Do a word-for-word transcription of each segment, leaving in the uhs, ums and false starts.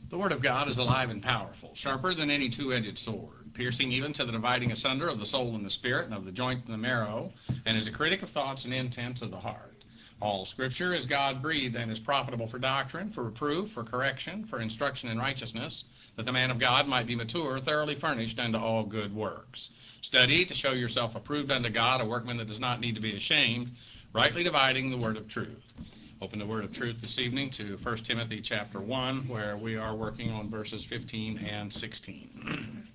The Word of God is alive and powerful, sharper than any two-edged sword, piercing even to the dividing asunder of the soul and the spirit, and of the joint and the marrow, and is a critic of thoughts and intents of the heart. All Scripture is God-breathed and is profitable for doctrine, for reproof, for correction, for instruction in righteousness, that the man of God might be mature, thoroughly furnished unto all good works. Study to show yourself approved unto God, a workman that does not need to be ashamed, rightly dividing the word of truth. Open the word of truth this evening to First Timothy chapter one, where we are working on verses fifteen and sixteen.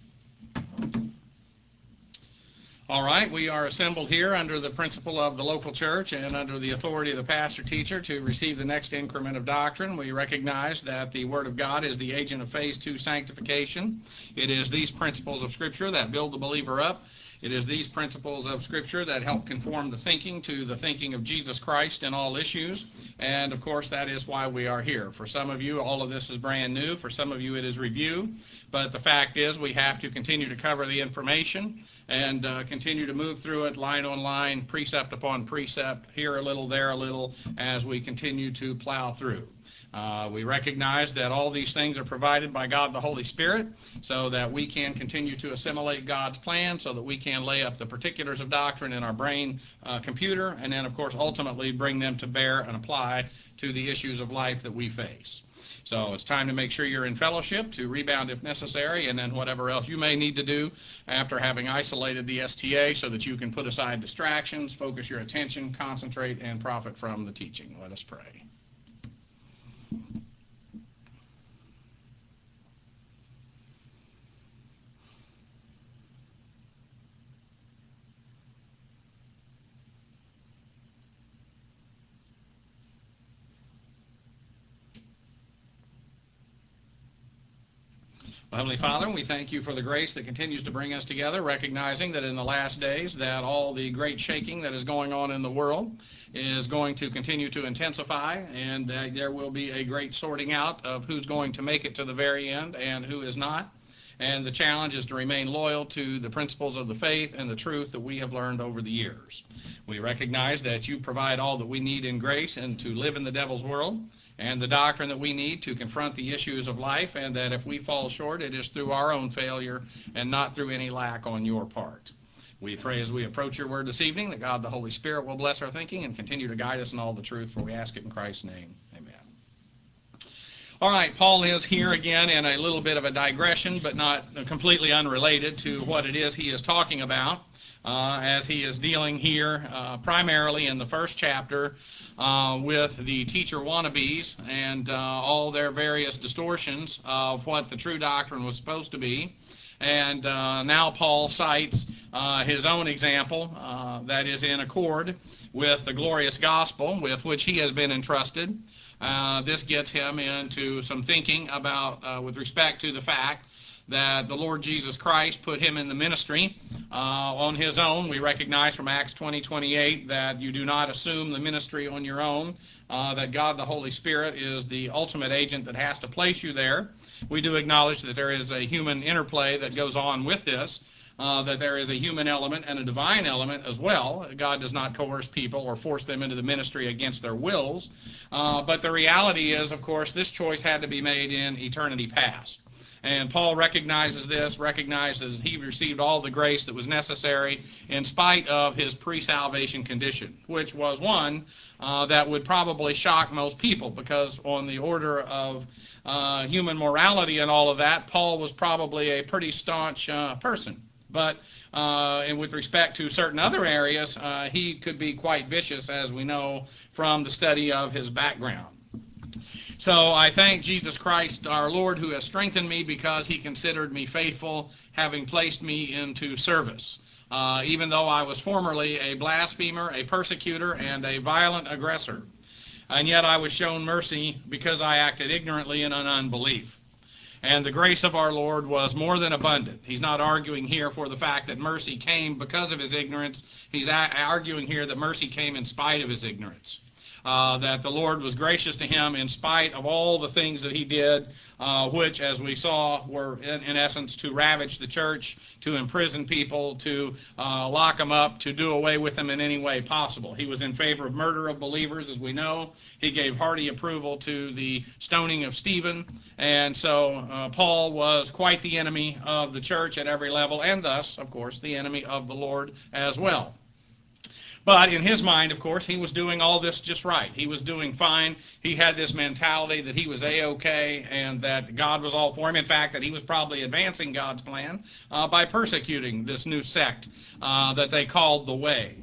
All right, we are assembled here under the principle of the local church and under the authority of the pastor-teacher to receive the next increment of doctrine. We recognize that the Word of God is the agent of phase two sanctification. It is these principles of Scripture that build the believer up. It is these principles of Scripture that help conform the thinking to the thinking of Jesus Christ in all issues. And, of course, that is why we are here. For some of you, all of this is brand new. For some of you, it is review. But the fact is we have to continue to cover the information and uh, continue to move through it line on line, precept upon precept, here a little, there a little, as we continue to plow through. Uh, we recognize that all these things are provided by God the Holy Spirit so that we can continue to assimilate God's plan, so that we can lay up the particulars of doctrine in our brain uh, computer, and then, of course, ultimately bring them to bear and apply to the issues of life that we face. So it's time to make sure you're in fellowship, to rebound if necessary, and then whatever else you may need to do after having isolated the S T A so that you can put aside distractions, focus your attention, concentrate, and profit from the teaching. Let us pray. Well, Heavenly Father, we thank you for the grace that continues to bring us together, recognizing that in the last days that all the great shaking that is going on in the world is going to continue to intensify, and that there will be a great sorting out of who's going to make it to the very end and who is not. And the challenge is to remain loyal to the principles of the faith and the truth that we have learned over the years. We recognize that you provide all that we need in grace and to live in the devil's world, and the doctrine that we need to confront the issues of life, and that if we fall short, it is through our own failure and not through any lack on your part. We pray as we approach your word this evening that God the Holy Spirit will bless our thinking and continue to guide us in all the truth, for we ask it in Christ's name. Amen. All right, Paul is here again in a little bit of a digression, but not completely unrelated to what it is he is talking about, uh, as he is dealing here uh, primarily in the first chapter uh, with the teacher wannabes and uh, all their various distortions of what the true doctrine was supposed to be. And uh, now Paul cites uh, his own example uh, that is in accord with the glorious gospel with which he has been entrusted. Uh, this gets him into some thinking about, uh, with respect to the fact that the Lord Jesus Christ put him in the ministry uh, on his own. We recognize from Acts twenty twenty-eight that you do not assume the ministry on your own, uh, that God the Holy Spirit is the ultimate agent that has to place you there. We do acknowledge that there is a human interplay that goes on with this, uh, that there is a human element and a divine element as well. God does not coerce people or force them into the ministry against their wills. Uh, but the reality is, of course, this choice had to be made in eternity past. And Paul recognizes this, recognizes he received all the grace that was necessary in spite of his pre-salvation condition, which was one uh, that would probably shock most people, because on the order of uh, human morality and all of that, Paul was probably a pretty staunch uh, person. But uh, and with respect to certain other areas, uh, he could be quite vicious, as we know from the study of his background. So I thank Jesus Christ, our Lord, who has strengthened me because he considered me faithful, having placed me into service. Uh, even though I was formerly a blasphemer, a persecutor, and a violent aggressor. And yet I was shown mercy because I acted ignorantly and in unbelief. And the grace of our Lord was more than abundant. He's not arguing here for the fact that mercy came because of his ignorance. He's a- arguing here that mercy came in spite of his ignorance. uh, that the Lord was gracious to him in spite of all the things that he did, uh, which, as we saw, were in, in essence to ravage the church, to imprison people, to uh, lock them up, to do away with them in any way possible. He was in favor of murder of believers, as we know. He gave hearty approval to the stoning of Stephen, and so uh, Paul was quite the enemy of the church at every level, and thus, of course, the enemy of the Lord as well. But in his mind, of course, he was doing all this just right. He was doing fine. He had this mentality that he was A-okay and that God was all for him. In fact, that he was probably advancing God's plan uh, by persecuting this new sect uh, that they called the Way.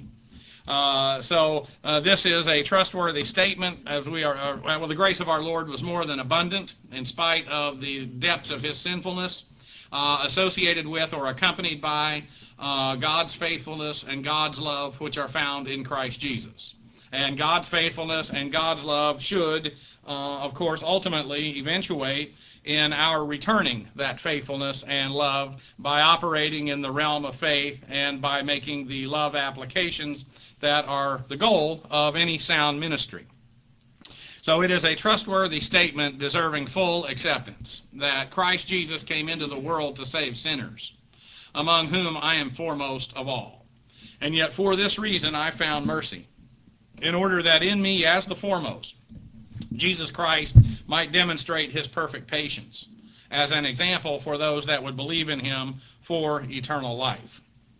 Uh, so uh, this is a trustworthy statement, as we are, uh, well, the grace of our Lord was more than abundant in spite of the depths of his sinfulness, uh, associated with or accompanied by uh, God's faithfulness and God's love, which are found in Christ Jesus. And God's faithfulness and God's love should, uh, of course, ultimately eventuate in our returning that faithfulness and love by operating in the realm of faith and by making the love applications that are the goal of any sound ministry. So it is a trustworthy statement deserving full acceptance that Christ Jesus came into the world to save sinners, among whom I am foremost of all. And yet for this reason I found mercy, in order that in me as the foremost, Jesus Christ might demonstrate his perfect patience as an example for those that would believe in him for eternal life.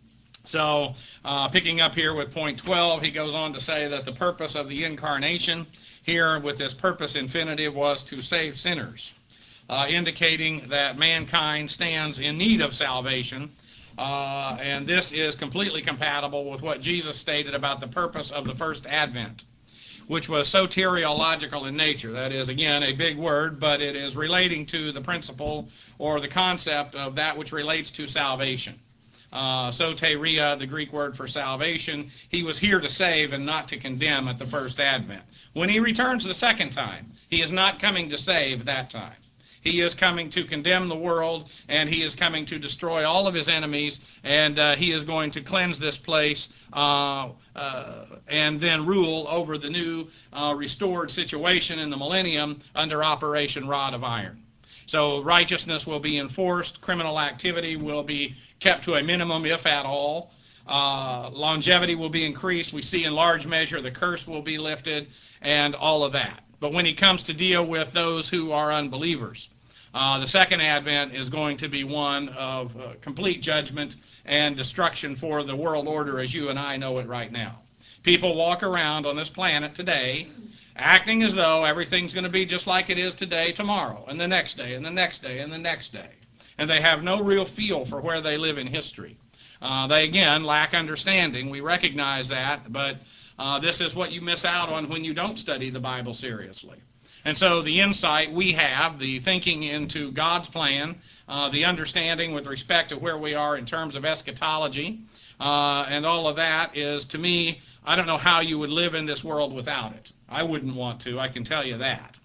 So, uh, picking up here with point twelve, he goes on to say that the purpose of the incarnation here with this purpose infinitive was to save sinners, uh, indicating that mankind stands in need of salvation, uh, and this is completely compatible with what Jesus stated about the purpose of the first advent, which was soteriological in nature. That is, again, a big word, but it is relating to the principle or the concept of that which relates to salvation. Uh, soteria, the Greek word for salvation, he was here to save and not to condemn at the first advent. When he returns the second time, he is not coming to save that time. He is coming to condemn the world, and he is coming to destroy all of his enemies, and uh, he is going to cleanse this place uh, uh, and then rule over the new uh, restored situation in the millennium under Operation Rod of Iron. So righteousness will be enforced, criminal activity will be kept to a minimum, if at all. Uh, longevity will be increased. We see in large measure the curse will be lifted and all of that. But when he comes to deal with those who are unbelievers, uh, the second advent is going to be one of uh, complete judgment and destruction for the world order as you and I know it right now. People walk around on this planet today acting as though everything's going to be just like it is today, tomorrow, and the next day, and the next day, and the next day. And they have no real feel for where they live in history. Uh, they, again, lack understanding. We recognize that, but uh, this is what you miss out on when you don't study the Bible seriously. And so the insight we have, the thinking into God's plan, uh, the understanding with respect to where we are in terms of eschatology, uh, and all of that is, to me, I don't know how you would live in this world without it. I wouldn't want to, I can tell you that.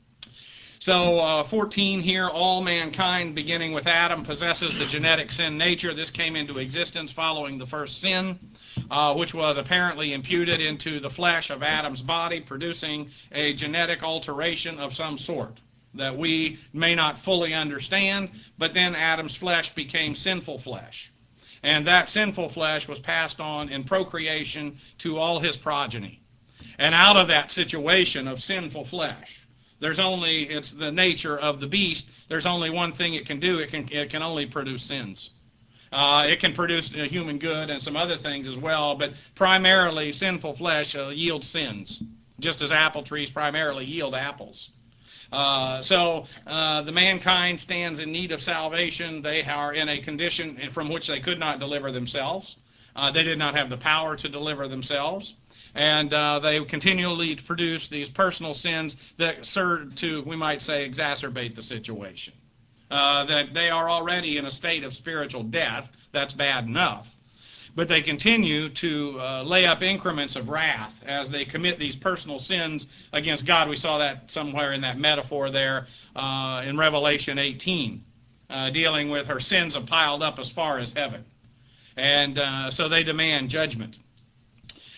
So uh, fourteen here, all mankind, beginning with Adam, possesses the genetic sin nature. This came into existence following the first sin, uh, which was apparently imputed into the flesh of Adam's body, producing a genetic alteration of some sort that we may not fully understand, but then Adam's flesh became sinful flesh. And that sinful flesh was passed on in procreation to all his progeny. And out of that situation of sinful flesh, there's only, it's the nature of the beast, there's only one thing it can do. It can it can only produce sins. Uh, it can produce a human good and some other things as well, but primarily sinful flesh uh, yields sins, just as apple trees primarily yield apples. Uh, so uh, the mankind stands in need of salvation. They are in a condition from which they could not deliver themselves. Uh, they did not have the power to deliver themselves. And uh, they continually produce these personal sins that serve to, we might say, exacerbate the situation. Uh, that they are already in a state of spiritual death. That's bad enough. But they continue to uh, lay up increments of wrath as they commit these personal sins against God. We saw that somewhere in that metaphor there uh, in Revelation eighteen, uh, dealing with her sins have piled up as far as heaven. And uh, so they demand judgment.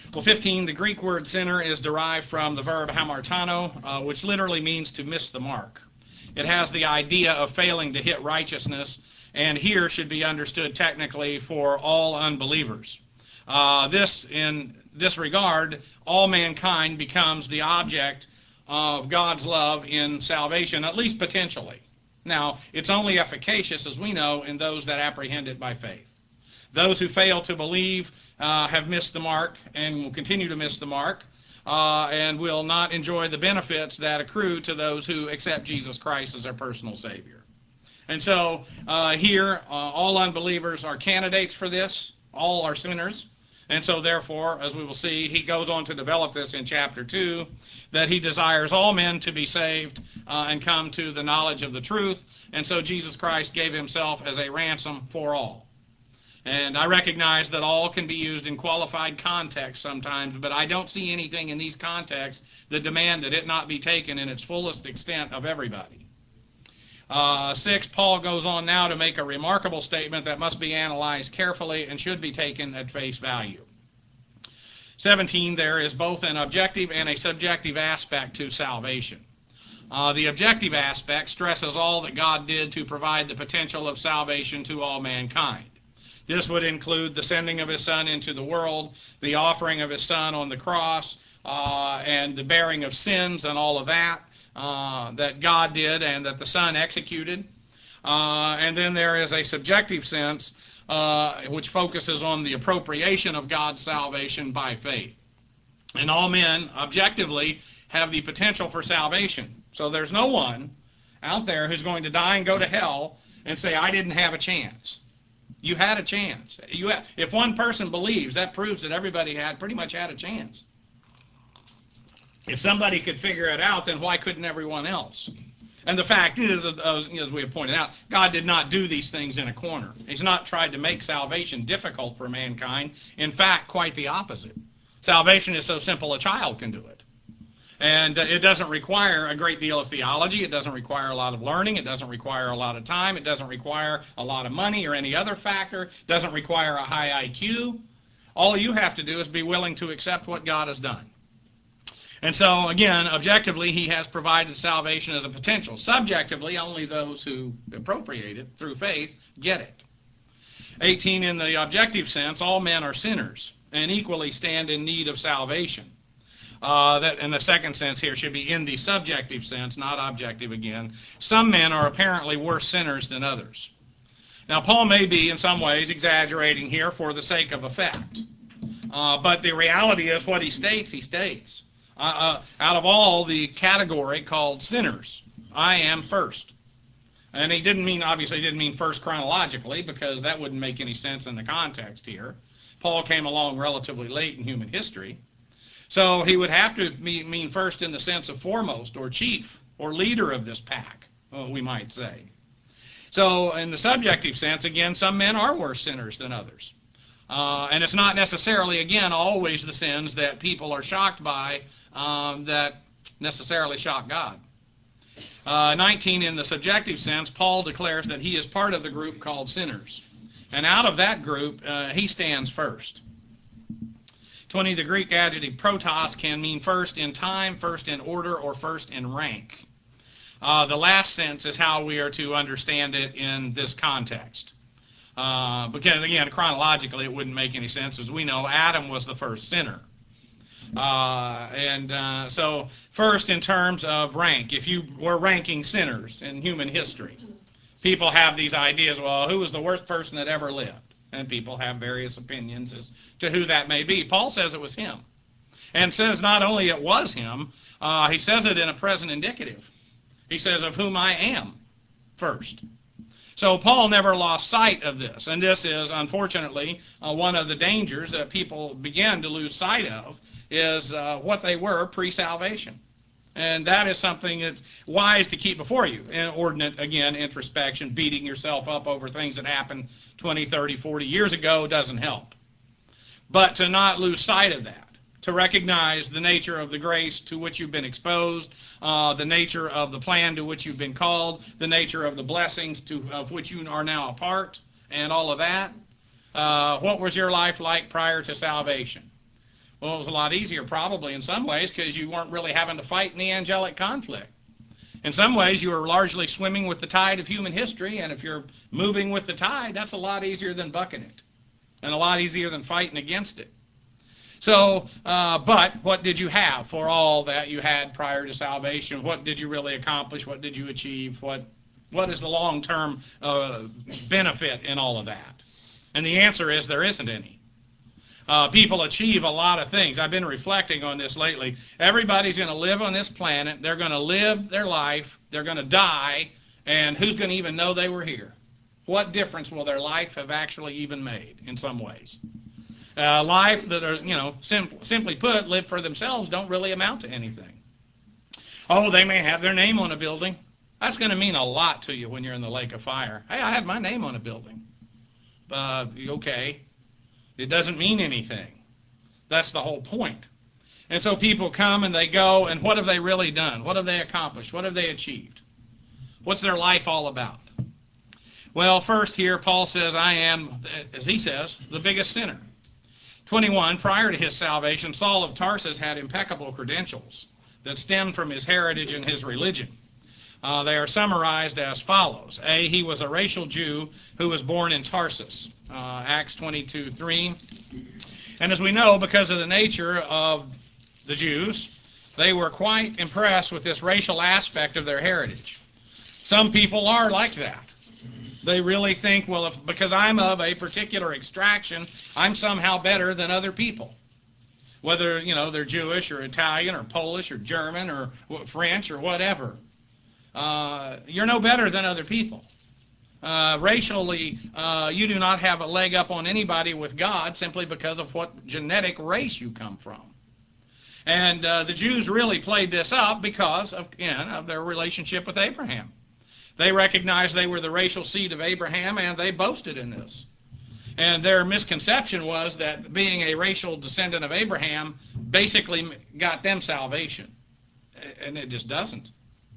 Well, fifteen, the Greek word sinner is derived from the verb hamartano, uh, which literally means to miss the mark. It has the idea of failing to hit righteousness, and here should be understood technically for all unbelievers. Uh, this, in this regard, all mankind becomes the object of God's love in salvation, at least potentially. Now, it's only efficacious, as we know, in those that apprehend it by faith. Those who fail to believe uh, have missed the mark and will continue to miss the mark uh, and will not enjoy the benefits that accrue to those who accept Jesus Christ as their personal Savior. And so uh, here, uh, all unbelievers are candidates for this. All are sinners. And so therefore, as we will see, he goes on to develop this in chapter two, that he desires all men to be saved uh, and come to the knowledge of the truth. And so Jesus Christ gave himself as a ransom for all. And I recognize that all can be used in qualified context sometimes, but I don't see anything in these contexts that demand that it not be taken in its fullest extent of everybody. Uh, six, Paul goes on now to make a remarkable statement that must be analyzed carefully and should be taken at face value. seventeen, there is both an objective and a subjective aspect to salvation. Uh, the objective aspect stresses all that God did to provide the potential of salvation to all mankind. This would include the sending of his Son into the world, the offering of his Son on the cross, uh, and the bearing of sins and all of that. Uh, that God did and that the Son executed. Uh, and then there is a subjective sense uh, which focuses on the appropriation of God's salvation by faith. And all men, objectively, have the potential for salvation. So there's no one out there who's going to die and go to hell and say, I didn't have a chance. You had a chance. You had, if one person believes, that proves that everybody had pretty much had a chance. If somebody could figure it out, then why couldn't everyone else? And the fact is, as, as we have pointed out, God did not do these things in a corner. He's not tried to make salvation difficult for mankind. In fact, quite the opposite. Salvation is so simple a child can do it. And uh, it doesn't require a great deal of theology. It doesn't require a lot of learning. It doesn't require a lot of time. It doesn't require a lot of money or any other factor. It doesn't require a high I Q. All you have to do is be willing to accept what God has done. And so, again, objectively, he has provided salvation as a potential. Subjectively, only those who appropriate it through faith get it. eighteen, in the objective sense, all men are sinners and equally stand in need of salvation. Uh, that, in the second sense here, should be in the subjective sense, not objective again. Some men are apparently worse sinners than others. Now, Paul may be, in some ways, exaggerating here for the sake of effect. Uh, but the reality is what he states, he states. Uh, uh, out of all the category called sinners, I am first. And he didn't mean, obviously, he didn't mean first chronologically, because that wouldn't make any sense in the context here. Paul came along relatively late in human history. So he would have to mean first in the sense of foremost, or chief, or leader of this pack, we might say. So in the subjective sense, again, some men are worse sinners than others. Uh, and it's not necessarily, again, always the sins that people are shocked by um, that necessarily shock God. Uh, nineteen, in the subjective sense, Paul declares that he is part of the group called sinners. And out of that group, uh, he stands first. twenty, the Greek adjective protos can mean first in time, first in order, or first in rank. Uh, the last sense is how we are to understand it in this context. Uh, because, again, chronologically, it wouldn't make any sense. As we know, Adam was the first sinner. Uh, and uh, so, first in terms of rank, if you were ranking sinners in human history, people have these ideas, well, who was the worst person that ever lived? And people have various opinions as to who that may be. Paul says it was him. And says not only it was him, uh, he says it in a present indicative. He says, of whom I am first. So Paul never lost sight of this. And this is, unfortunately, uh, one of the dangers that people begin to lose sight of, is uh, what they were pre-salvation. And that is something that's wise to keep before you. Inordinate, again, introspection, beating yourself up over things that happened twenty, thirty, forty years ago doesn't help. But to not lose sight of that, to recognize the nature of the grace to which you've been exposed, uh, the nature of the plan to which you've been called, the nature of the blessings to, of which you are now a part, and all of that. Uh, what was your life like prior to salvation? Well, it was a lot easier probably in some ways because you weren't really having to fight in the angelic conflict. In some ways, you were largely swimming with the tide of human history, and if you're moving with the tide, that's a lot easier than bucking it, and a lot easier than fighting against it. So, uh, but what did you have for all that you had prior to salvation? What did you really accomplish? What did you achieve? What What is the long-term uh, benefit in all of that? And the answer is there isn't any. Uh, people achieve a lot of things. I've been reflecting on this lately. Everybody's going to live on this planet. They're going to live their life. They're going to die. And who's going to even know they were here? What difference will their life have actually even made in some ways? Uh, life that are, you know, sim- simply put, live for themselves don't really amount to anything. Oh, they may have their name on a building. That's going to mean a lot to you when you're in the lake of fire. Hey, I had my name on a building. Uh, okay. It doesn't mean anything. That's the whole point. And so people come and they go, and what have they really done? What have they accomplished? What have they achieved? What's their life all about? Well, first here, Paul says, I am, as he says, the biggest sinner. twenty-one, prior to his salvation, Saul of Tarsus had impeccable credentials that stemmed from his heritage and his religion. Uh, they are summarized as follows. A, he was a racial Jew who was born in Tarsus, uh, Acts twenty-two three. And as we know, because of the nature of the Jews, they were quite impressed with this racial aspect of their heritage. Some people are like that. They really think, well, if, because I'm of a particular extraction, I'm somehow better than other people. Whether, you know, they're Jewish or Italian or Polish or German or French or whatever. Uh, you're no better than other people. Uh, racially, uh, you do not have a leg up on anybody with God simply because of what genetic race you come from. And uh, the Jews really played this up because of, again, of their relationship with Abraham. They recognized they were the racial seed of Abraham, and they boasted in this. And their misconception was that being a racial descendant of Abraham basically got them salvation. And it just doesn't.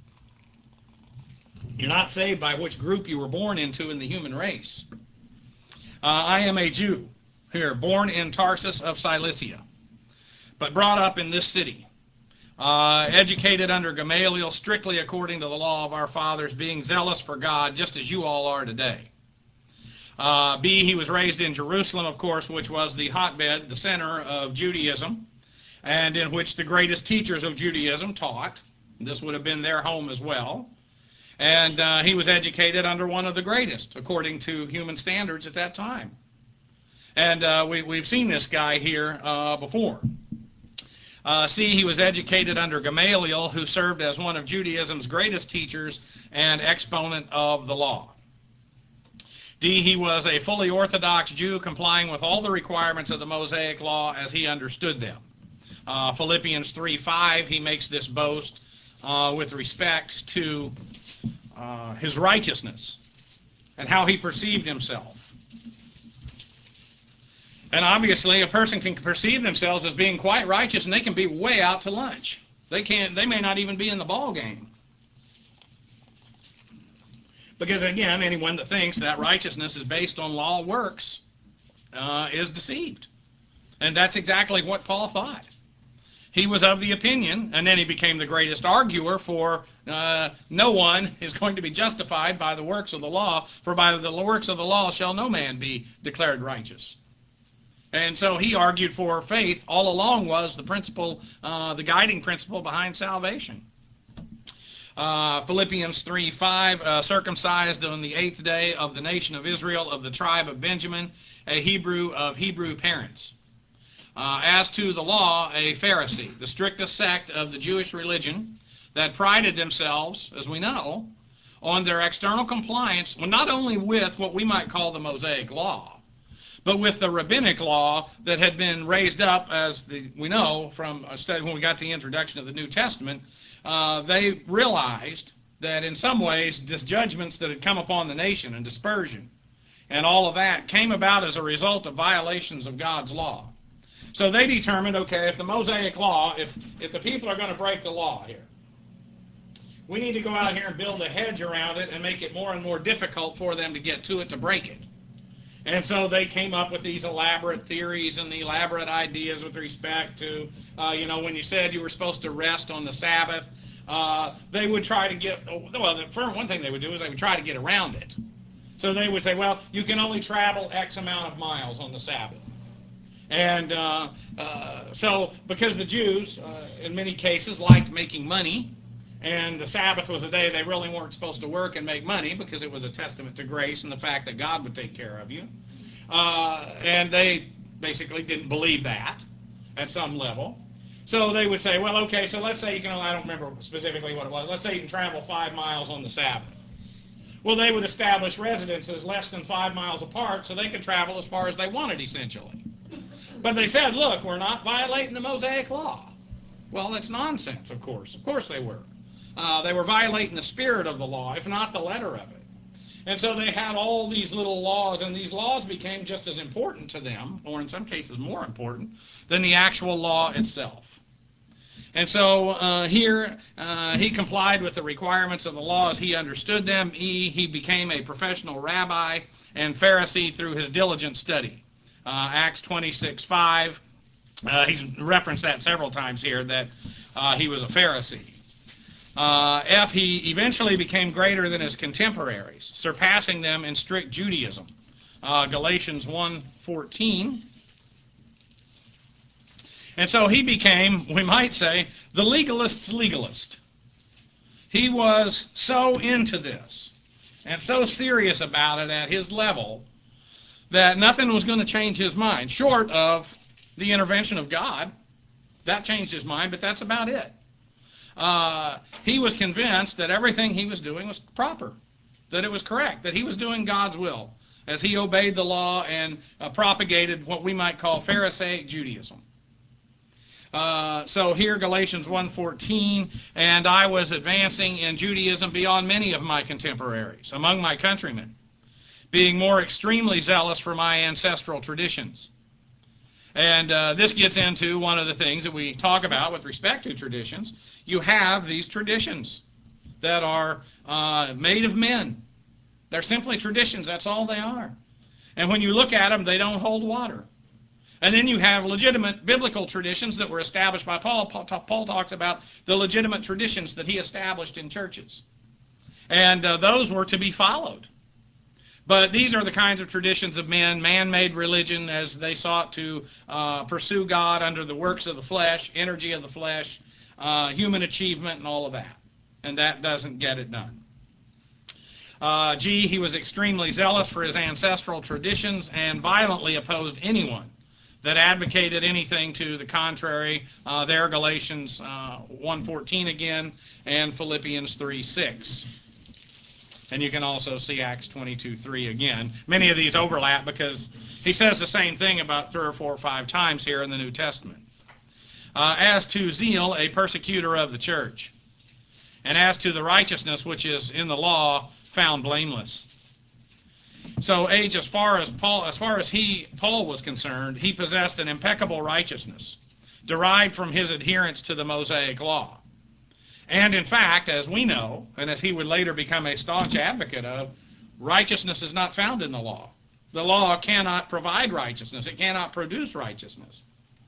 You're not saved by which group you were born into in the human race. Uh, I am a Jew here, born in Tarsus of Cilicia, but brought up in this city, uh, educated under Gamaliel strictly according to the law of our fathers, being zealous for God, just as you all are today. Uh, B, he was raised in Jerusalem, of course, which was the hotbed, the center of Judaism, and in which the greatest teachers of Judaism taught. This would have been their home as well. And uh, he was educated under one of the greatest, according to human standards at that time. And uh, we, we've seen this guy here uh, before. Uh, C, he was educated under Gamaliel, who served as one of Judaism's greatest teachers and exponent of the law. D, he was a fully Orthodox Jew, complying with all the requirements of the Mosaic law as he understood them. Uh, Philippians three five, he makes this boast uh, with respect to uh, his righteousness and how he perceived himself. And obviously, a person can perceive themselves as being quite righteous, and they can be way out to lunch. They can't. They may not even be in the ball game. Because again, anyone that thinks that righteousness is based on law works uh, is deceived. And that's exactly what Paul thought. He was of the opinion, and then he became the greatest arguer for uh, no one is going to be justified by the works of the law, for by the works of the law shall no man be declared righteous. And so he argued for faith all along was the principle, uh, the guiding principle behind salvation. Uh, Philippians three five, uh, circumcised on the eighth day of the nation of Israel, of the tribe of Benjamin, a Hebrew of Hebrew parents. Uh, as to the law, a Pharisee, the strictest sect of the Jewish religion that prided themselves, as we know, on their external compliance, well, not only with what we might call the Mosaic law, but with the rabbinic law that had been raised up, as the, we know from a study when we got to the introduction of the New Testament. Uh, they realized that in some ways, these judgments that had come upon the nation and dispersion and all of that came about as a result of violations of God's law. So they determined, okay, if the Mosaic law, if, if the people are going to break the law here, we need to go out here and build a hedge around it and make it more and more difficult for them to get to it to break it. And so they came up with these elaborate theories and the elaborate ideas with respect to, uh, you know, when you said you were supposed to rest on the Sabbath, uh, they would try to get, well, the, for one thing they would do is they would try to get around it. So they would say, well, you can only travel X amount of miles on the Sabbath. And uh, uh, so because the Jews, uh, in many cases, liked making money, and the Sabbath was a day they really weren't supposed to work and make money because it was a testament to grace and the fact that God would take care of you. Uh, and they basically didn't believe that at some level. So they would say, well, okay, so let's say you can, I don't remember specifically what it was, let's say you can travel five miles on the Sabbath. Well, they would establish residences less than five miles apart so they could travel as far as they wanted, essentially. But they said, look, we're not violating the Mosaic Law. Well, that's nonsense, of course. Of course they were. Uh, they were violating the spirit of the law, if not the letter of it. And so they had all these little laws, and these laws became just as important to them, or in some cases more important, than the actual law itself. And so uh, here uh, he complied with the requirements of the law as he understood them. E, he became a professional rabbi and Pharisee through his diligent study. Uh, Acts twenty-six five, uh, he's referenced that several times here, that uh, he was a Pharisee. Uh, F, he eventually became greater than his contemporaries, surpassing them in strict Judaism. Uh, Galatians one fourteen. And so he became, we might say, the legalist's legalist. He was so into this and so serious about it at his level that nothing was going to change his mind, short of the intervention of God. That changed his mind, but that's about it. Uh, he was convinced that everything he was doing was proper, that it was correct, that he was doing God's will as he obeyed the law and uh, propagated what we might call Pharisaic Judaism. Uh, so here, Galatians one fourteen, and I was advancing in Judaism beyond many of my contemporaries, among my countrymen, being more extremely zealous for my ancestral traditions. And uh, this gets into one of the things that we talk about with respect to traditions. You have these traditions that are uh, made of men. They're simply traditions. That's all they are. And when you look at them, they don't hold water. And then you have legitimate biblical traditions that were established by Paul. Paul talks about the legitimate traditions that he established in churches. And uh, those were to be followed. But these are the kinds of traditions of men, man-made religion, as they sought to uh, pursue God under the works of the flesh, energy of the flesh, uh, human achievement, and all of that. And that doesn't get it done. Uh, G, he was extremely zealous for his ancestral traditions and violently opposed anyone that advocated anything to the contrary. Uh, there, Galatians uh, one fourteen again, and Philippians three six. And you can also see Acts twenty-two three again. Many of these overlap because he says the same thing about three or four or five times here in the New Testament. Uh, as to zeal, a persecutor of the church. And as to the righteousness which is in the law, found blameless. So, age, as far as Paul, as far as he, Paul was concerned, he possessed an impeccable righteousness derived from his adherence to the Mosaic Law. And in fact, as we know, and as he would later become a staunch advocate of, righteousness is not found in the law. The law cannot provide righteousness. It cannot produce righteousness.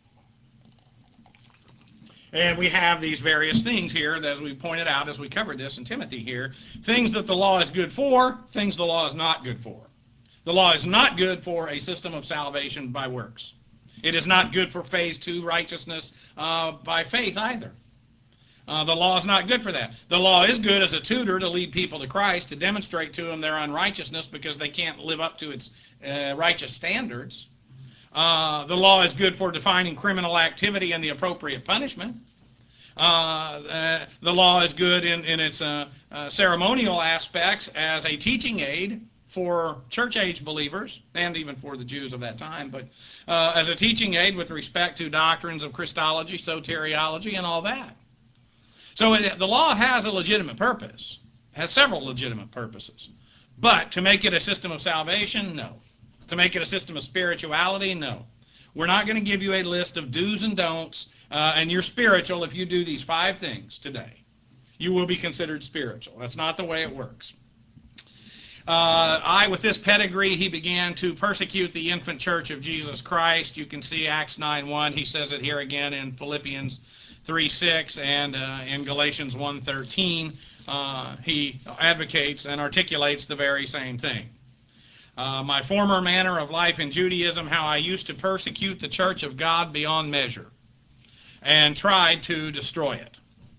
And we have these various things here, as we pointed out as we covered this in Timothy here, things that the law is good for, things the law is not good for. The law is not good for a system of salvation by works. It is not good for phase two righteousness uh, by faith either. Uh, the law is not good for that. The law is good as a tutor to lead people to Christ, to demonstrate to them their unrighteousness because they can't live up to its uh, righteous standards. Uh, the law is good for defining criminal activity and the appropriate punishment. Uh, uh, the law is good in, in its uh, uh, ceremonial aspects as a teaching aid for church-age believers, and even for the Jews of that time, but uh, as a teaching aid with respect to doctrines of Christology, soteriology, and all that. So it, the law has a legitimate purpose, has several legitimate purposes. But to make it a system of salvation, no. To make it a system of spirituality, no. We're not going to give you a list of do's and don'ts, uh, and you're spiritual if you do these five things today. You will be considered spiritual. That's not the way it works. Uh, I, with this pedigree, he began to persecute the infant church of Jesus Christ. You can see Acts nine one. He says it here again in Philippians three six and uh, in Galatians one thirteen. Uh, he advocates and articulates the very same thing. Uh, my former manner of life in Judaism, how I used to persecute the church of God beyond measure and tried to destroy it.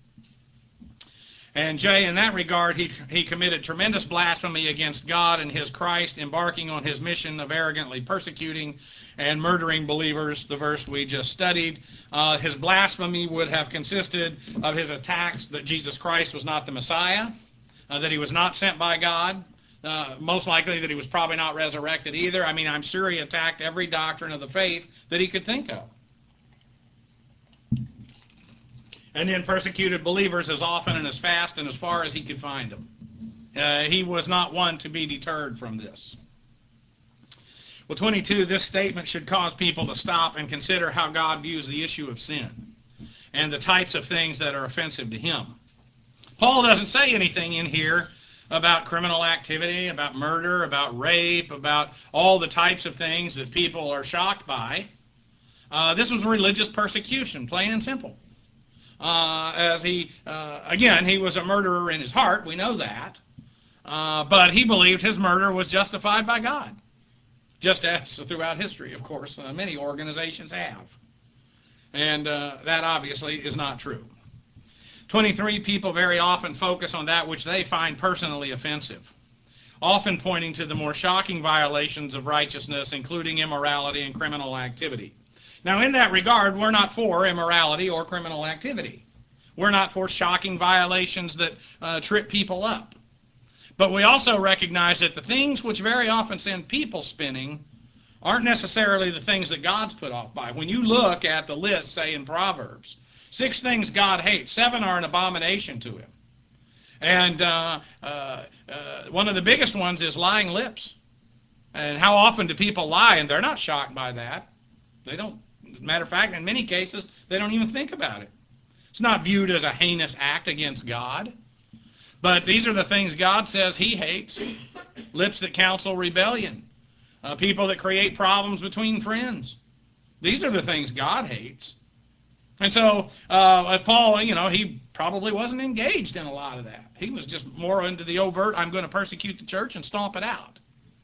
And Jay, in that regard, he, he committed tremendous blasphemy against God and his Christ, embarking on his mission of arrogantly persecuting and murdering believers, the verse we just studied. Uh, his blasphemy would have consisted of his attacks that Jesus Christ was not the Messiah, uh, that he was not sent by God, uh, most likely that he was probably not resurrected either. I mean, I'm sure he attacked every doctrine of the faith that he could think of. And then persecuted believers as often and as fast and as far as he could find them. Uh, he was not one to be deterred from this. Well, twenty-two, this statement should cause people to stop and consider how God views the issue of sin and the types of things that are offensive to him. Paul doesn't say anything in here about criminal activity, about murder, about rape, about all the types of things that people are shocked by. Uh, this was religious persecution, plain and simple. Uh, as he, uh, again, he was a murderer in his heart, we know that, uh, but he believed his murder was justified by God, just as throughout history, of course, uh, many organizations have. And uh, that obviously is not true. twenty-three, people very often focus on that which they find personally offensive, often pointing to the more shocking violations of righteousness, including immorality and criminal activity. Now, in that regard, we're not for immorality or criminal activity. We're not for shocking violations that uh, trip people up. But we also recognize that the things which very often send people spinning aren't necessarily the things that God's put off by. When you look at the list, say in Proverbs, six things God hates, seven are an abomination to him. And uh, uh, uh, one of the biggest ones is lying lips. And how often do people lie, and they're not shocked by that? They don't. As a matter of fact, in many cases, they don't even think about it. It's not viewed as a heinous act against God. But these are the things God says he hates. Lips that counsel rebellion. Uh, people that create problems between friends. These are the things God hates. And so, uh, as Paul, you know, he probably wasn't engaged in a lot of that. He was just more into the overt, I'm going to persecute the church and stomp it out.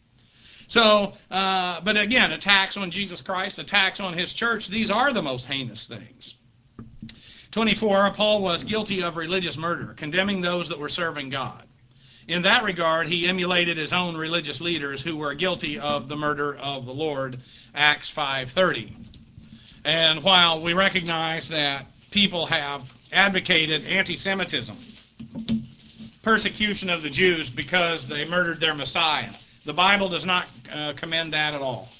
So, uh, but again, attacks on Jesus Christ, attacks on his church, these are the most heinous things. twenty-four, Paul was guilty of religious murder, condemning those that were serving God. In that regard, he emulated his own religious leaders who were guilty of the murder of the Lord, Acts five thirty. And while we recognize that people have advocated anti-Semitism, persecution of the Jews because they murdered their Messiah, the Bible does not uh, commend that at all.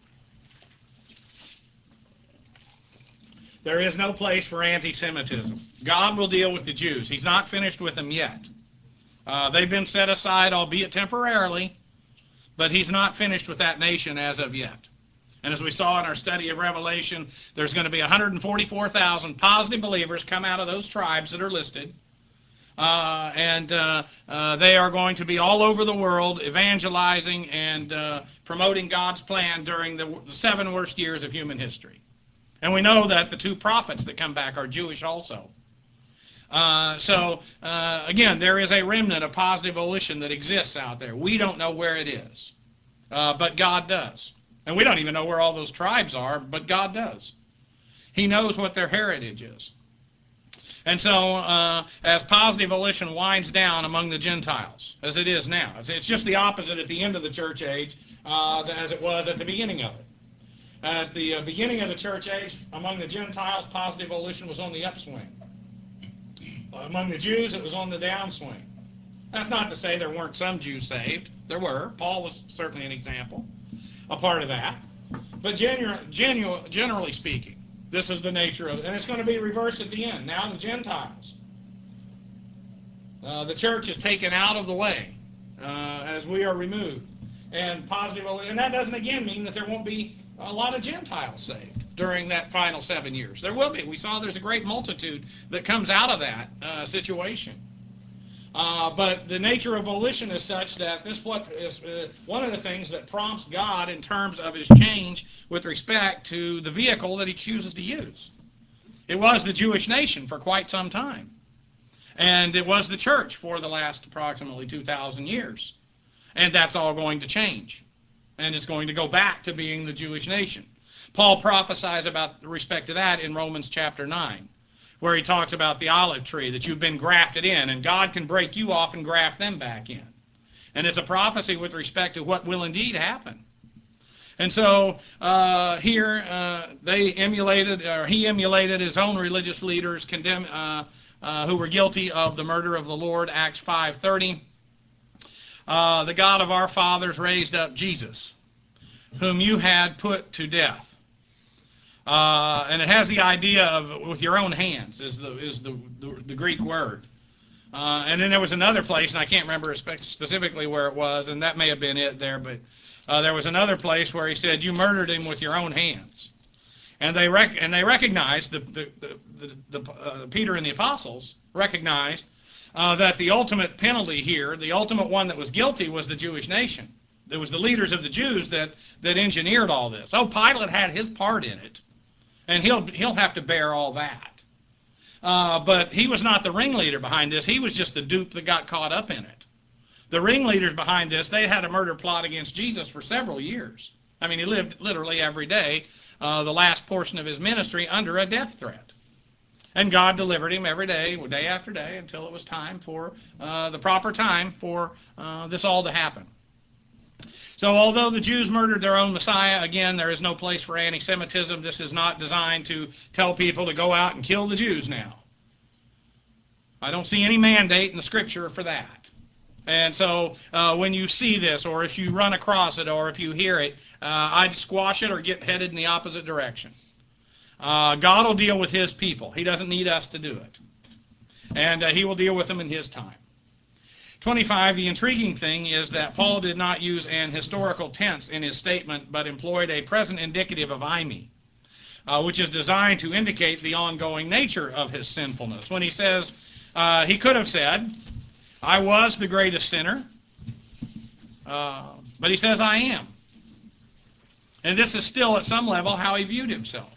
There is no place for anti-Semitism. God will deal with the Jews. He's not finished with them yet. Uh, they've been set aside, albeit temporarily, but he's not finished with that nation as of yet. And as we saw in our study of Revelation, there's going to be one hundred forty-four thousand positive believers come out of those tribes that are listed. Uh, and uh, uh, they are going to be all over the world evangelizing and uh, promoting God's plan during the, the seven worst years of human history. And we know that the two prophets that come back are Jewish also. Uh, so, uh, again, there is a remnant of positive volition that exists out there. We don't know where it is, uh, but God does. And we don't even know where all those tribes are, but God does. He knows what their heritage is. And so, uh, as positive volition winds down among the Gentiles, as it is now, it's, it's just the opposite at the end of the church age uh, as it was at the beginning of it. At the uh, beginning of the church age, among the Gentiles, positive volition was on the upswing. Uh, among the Jews, it was on the downswing. That's not to say there weren't some Jews saved. There were. Paul was certainly an example, a part of that. But genu- genu- generally speaking, this is the nature of it. And it's going to be reversed at the end. Now the Gentiles. Uh, the church is taken out of the way uh, as we are removed. And positive, and that doesn't again mean that there won't be a lot of Gentiles saved during that final seven years. There will be. We saw there's a great multitude that comes out of that uh, situation. Uh, but the nature of volition is such that this what is uh, one of the things that prompts God in terms of his change with respect to the vehicle that he chooses to use. It was the Jewish nation for quite some time. And it was the church for the last approximately two thousand years. And that's all going to change. And it's going to go back to being the Jewish nation. Paul prophesies about respect to that in Romans chapter nine, where he talks about the olive tree, that you've been grafted in, and God can break you off and graft them back in. And it's a prophecy with respect to what will indeed happen. And so uh, here uh, they emulated, or he emulated his own religious leaders, condemn, uh, uh, who were guilty of the murder of the Lord, Acts five thirty. Uh, the God of our fathers raised up Jesus, whom you had put to death. Uh, and it has the idea of with your own hands is the is the the, the Greek word. Uh, and then there was another place, and I can't remember specifically where it was, and that may have been it there, but uh, there was another place where he said, "You murdered him with your own hands." And they rec- and they recognized the the, the, the, the uh, Peter and the apostles recognized uh, that the ultimate penalty here, the ultimate one that was guilty, was the Jewish nation. It was the leaders of the Jews that that engineered all this. Oh, Pilate had his part in it. And he'll he'll have to bear all that. Uh, but he was not the ringleader behind this. He was just the dupe that got caught up in it. The ringleaders behind this, they had a murder plot against Jesus for several years. I mean, he lived literally every day, uh, the last portion of his ministry, under a death threat. And God delivered him every day, day after day, until it was time for uh, the proper time for uh, this all to happen. So although the Jews murdered their own Messiah, again, there is no place for anti-Semitism. This is not designed to tell people to go out and kill the Jews now. I don't see any mandate in the Scripture for that. And so uh, when you see this, or if you run across it, or if you hear it, uh, I'd squash it or get headed in the opposite direction. Uh, God will deal with his people. He doesn't need us to do it. And uh, he will deal with them in his time. twenty-five, the intriguing thing is that Paul did not use an historical tense in his statement, but employed a present indicative of eimi, uh, which is designed to indicate the ongoing nature of his sinfulness. When he says, uh, he could have said, I was the greatest sinner, uh, but he says, I am. And this is still, at some level, how he viewed himself.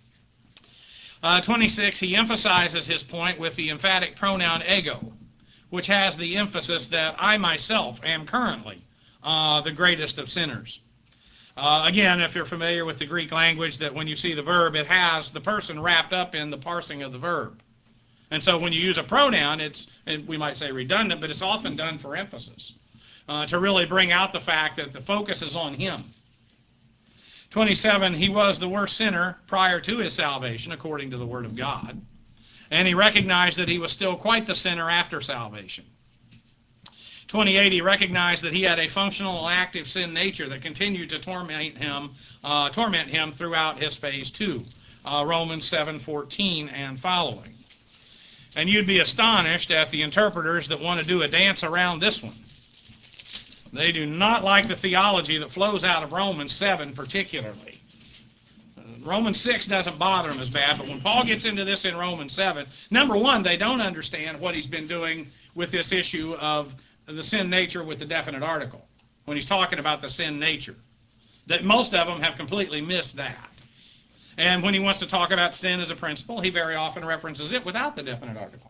Uh, twenty-six, he emphasizes his point with the emphatic pronoun ego, which has the emphasis that I myself am currently uh, the greatest of sinners. Uh, again, if you're familiar with the Greek language, that when you see the verb, it has the person wrapped up in the parsing of the verb. And so when you use a pronoun, it's, we might say redundant, but it's often done for emphasis, uh, to really bring out the fact that the focus is on him. twenty-seven, he was the worst sinner prior to his salvation, according to the Word of God. And he recognized that he was still quite the sinner after salvation. twenty-eight, he recognized that he had a functional and active sin nature that continued to torment him, uh, torment him throughout his phase two, uh, Romans seven fourteen and following. And you'd be astonished at the interpreters that want to do a dance around this one. They do not like the theology that flows out of Romans seven particularly. Romans six doesn't bother them as bad, but when Paul gets into this in Romans seven, number one, they don't understand what he's been doing with this issue of the sin nature with the definite article, when he's talking about the sin nature. That most of them have completely missed that. And when he wants to talk about sin as a principle, he very often references it without the definite article.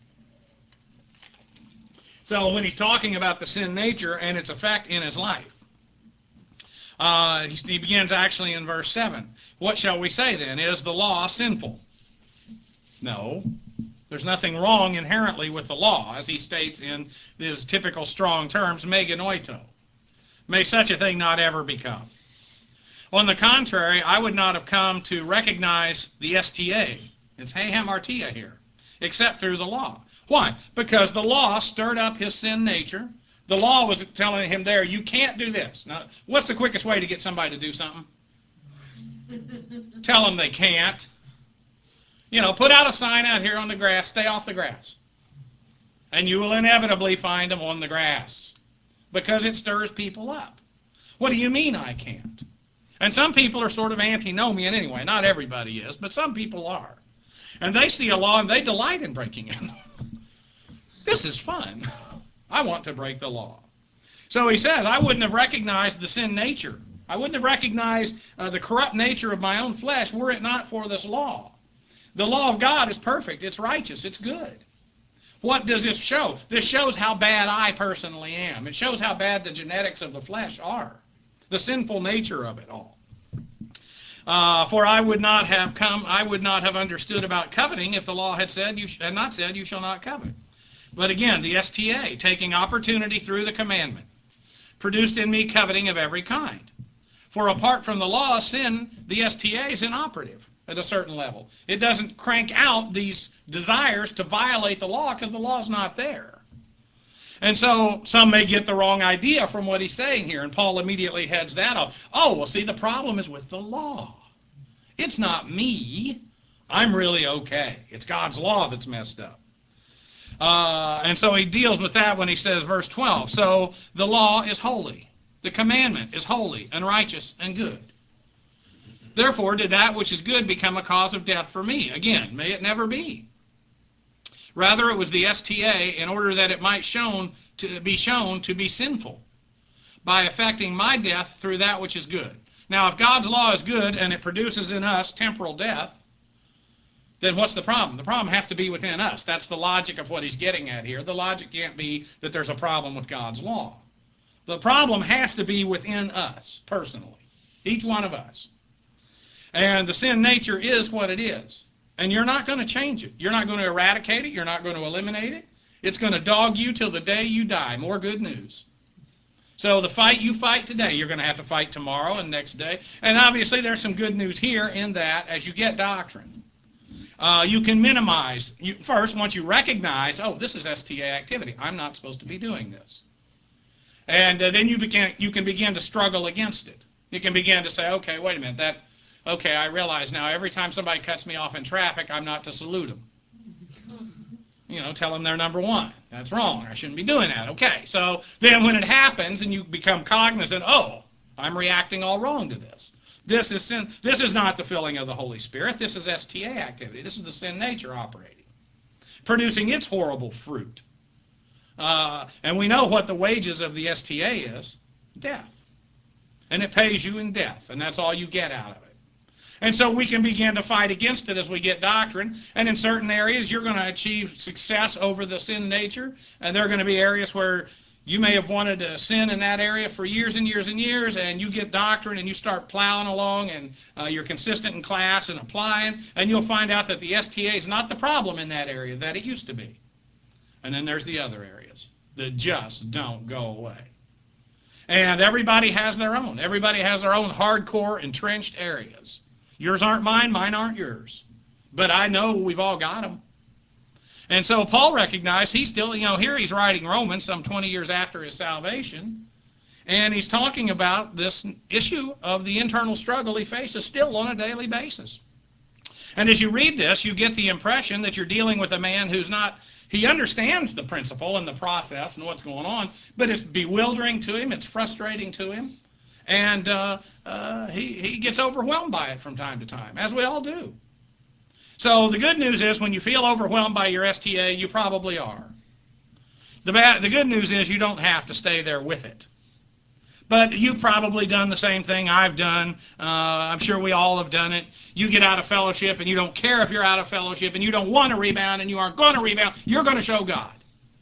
So when he's talking about the sin nature and its effect in his life, Uh, he, he begins actually in verse seven. What shall we say then? Is the law sinful? No. There's nothing wrong inherently with the law, as he states in his typical strong terms, me genoito. May such a thing not ever become. On the contrary, I would not have come to recognize the S T A. It's hey hamartia here, except through the law. Why? Because the law stirred up his sin nature. The law was telling him there, you can't do this. Now, what's the quickest way to get somebody to do something? Tell them they can't. You know, put out a sign out here on the grass, stay off the grass. And you will inevitably find them on the grass, because it stirs people up. What do you mean I can't? And some people are sort of antinomian anyway. Not everybody is, but some people are. And they see a law and they delight in breaking it. This is fun. I want to break the law. So he says, I wouldn't have recognized the sin nature. I wouldn't have recognized uh, the corrupt nature of my own flesh were it not for this law. The law of God is perfect. It's righteous. It's good. What does this show? This shows how bad I personally am. It shows how bad the genetics of the flesh are. The sinful nature of it all. Uh, for I would not have come, I would not have understood about coveting if the law had said, you sh- had not said, you shall not covet. But again, the S T A, taking opportunity through the commandment, produced in me coveting of every kind. For apart from the law, sin, the S T A, is inoperative at a certain level. It doesn't crank out these desires to violate the law because the law's not there. And so some may get the wrong idea from what he's saying here, and Paul immediately heads that off. Oh, well, see, the problem is with the law. It's not me. I'm really okay. It's God's law that's messed up. Uh, and so he deals with that when he says, verse twelve, so the law is holy. The commandment is holy and righteous and good. Therefore did that which is good become a cause of death for me. Again, may it never be. Rather, it was the S T A in order that it might shown to be shown to be sinful by effecting my death through that which is good. Now, if God's law is good and it produces in us temporal death, then what's the problem? The problem has to be within us. That's the logic of what he's getting at here. The logic can't be that there's a problem with God's law. The problem has to be within us, personally, each one of us. And the sin nature is what it is. And you're not going to change it. You're not going to eradicate it. You're not going to eliminate it. It's going to dog you till the day you die. More good news. So the fight you fight today, you're going to have to fight tomorrow and next day. And obviously there's some good news here in that as you get doctrine, uh, you can minimize. You, first, once you recognize, oh, this is S T A activity. I'm not supposed to be doing this. And uh, then you, begin, you can begin to struggle against it. You can begin to say, okay, wait a minute, that... Okay, I realize now every time somebody cuts me off in traffic, I'm not to salute them. You know, tell them they're number one. That's wrong. I shouldn't be doing that. Okay, so then when it happens and you become cognizant, oh, I'm reacting all wrong to this. This is sin. This is not the filling of the Holy Spirit. This is S T A activity. This is the sin nature operating, producing its horrible fruit. Uh, and we know what the wages of the S T A is, death. And it pays you in death, and that's all you get out of it. And so we can begin to fight against it as we get doctrine. And in certain areas, you're going to achieve success over the sin nature. And there are going to be areas where you may have wanted to sin in that area for years and years and years, and you get doctrine and you start plowing along, and uh, you're consistent in class and applying, and you'll find out that the S T A is not the problem in that area that it used to be. And then there's the other areas that just don't go away. And everybody has their own. Everybody has their own hardcore, entrenched areas. Yours aren't mine, mine aren't yours. But I know we've all got them. And so Paul recognized he's still, you know, here he's writing Romans some twenty years after his salvation, and he's talking about this issue of the internal struggle he faces still on a daily basis. And as you read this, you get the impression that you're dealing with a man who's not, he understands the principle and the process and what's going on, but it's bewildering to him, it's frustrating to him. And uh, uh, he, he gets overwhelmed by it from time to time, as we all do. So the good news is when you feel overwhelmed by your S T A, you probably are. The, bad, the good news is you don't have to stay there with it. But you've probably done the same thing I've done. Uh, I'm sure we all have done it. You get out of fellowship and you don't care if you're out of fellowship and you don't want to rebound and you aren't going to rebound. You're going to show God.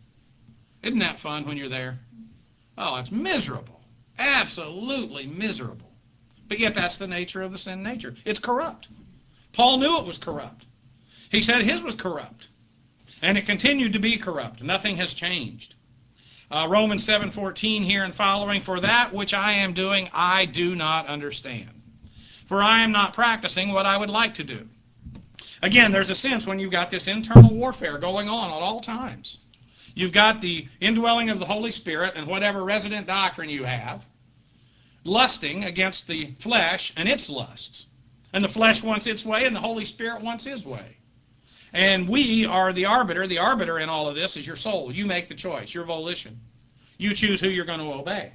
Isn't that fun when you're there? Oh, it's miserable. Absolutely miserable. But yet that's the nature of the sin nature. It's corrupt. Paul knew it was corrupt. He said his was corrupt. And it continued to be corrupt. Nothing has changed. Uh, Romans seven fourteen here and following, for that which I am doing I do not understand. For I am not practicing what I would like to do. Again, there's a sense when you've got this internal warfare going on at all times. You've got the indwelling of the Holy Spirit and whatever resident doctrine you have, lusting against the flesh and its lusts. And the flesh wants its way and the Holy Spirit wants His way. And we are the arbiter. The arbiter in all of this is your soul. You make the choice, your volition. You choose who you're going to obey.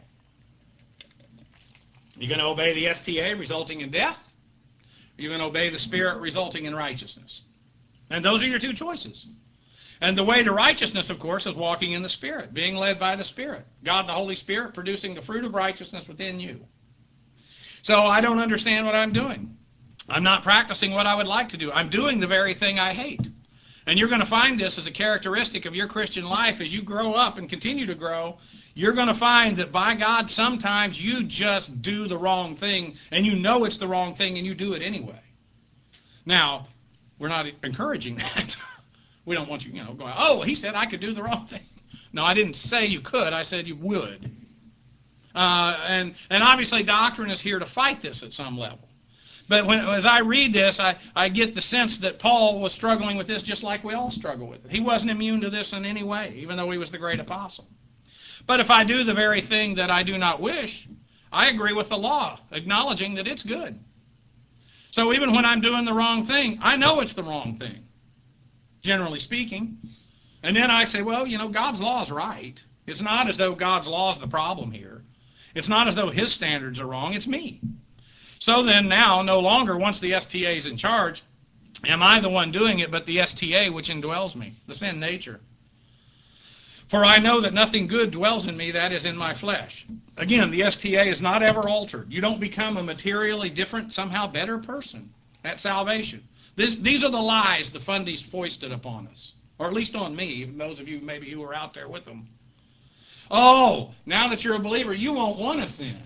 You're going to obey the S T A, resulting in death. Or you're going to obey the Spirit, resulting in righteousness. And those are your two choices. And the way to righteousness, of course, is walking in the Spirit, being led by the Spirit. God, the Holy Spirit, producing the fruit of righteousness within you. So I don't understand what I'm doing. I'm not practicing what I would like to do. I'm doing the very thing I hate. And you're going to find this as a characteristic of your Christian life as you grow up and continue to grow. You're going to find that, by God, sometimes you just do the wrong thing, and you know it's the wrong thing, and you do it anyway. Now, we're not encouraging that. We don't want you, you know, going, oh, he said I could do the wrong thing. No, I didn't say you could. I said you would. Uh, and, and obviously doctrine is here to fight this at some level. But when, as I read this, I, I get the sense that Paul was struggling with this just like we all struggle with it. He wasn't immune to this in any way, even though he was the great apostle. But if I do the very thing that I do not wish, I agree with the law, acknowledging that it's good. So even when I'm doing the wrong thing, I know it's the wrong thing, generally speaking. And then I say, well, you know, God's law is right. It's not as though God's law is the problem here. It's not as though his standards are wrong. It's me. So then now, no longer, once the S T A is in charge, am I the one doing it, but the S T A which indwells me, the sin nature. For I know that nothing good dwells in me, that is in my flesh. Again, the S T A is not ever altered. You don't become a materially different, somehow better person at salvation. This, these are the lies the fundies foisted upon us, or at least on me, even those of you maybe who were out there with them. Oh, now that you're a believer, you won't want to sin.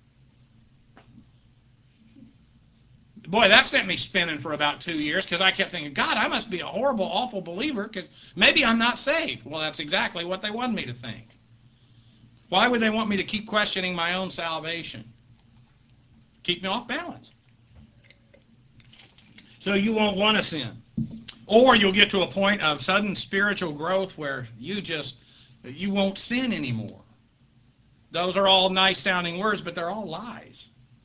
Boy, that sent me spinning for about two years because I kept thinking, God, I must be a horrible, awful believer because maybe I'm not saved. Well, that's exactly what they wanted me to think. Why would they want me to keep questioning my own salvation? Keep me off balance. So you won't want to sin. Or you'll get to a point of sudden spiritual growth where you just, you won't sin anymore. Those are all nice-sounding words, but they're all lies.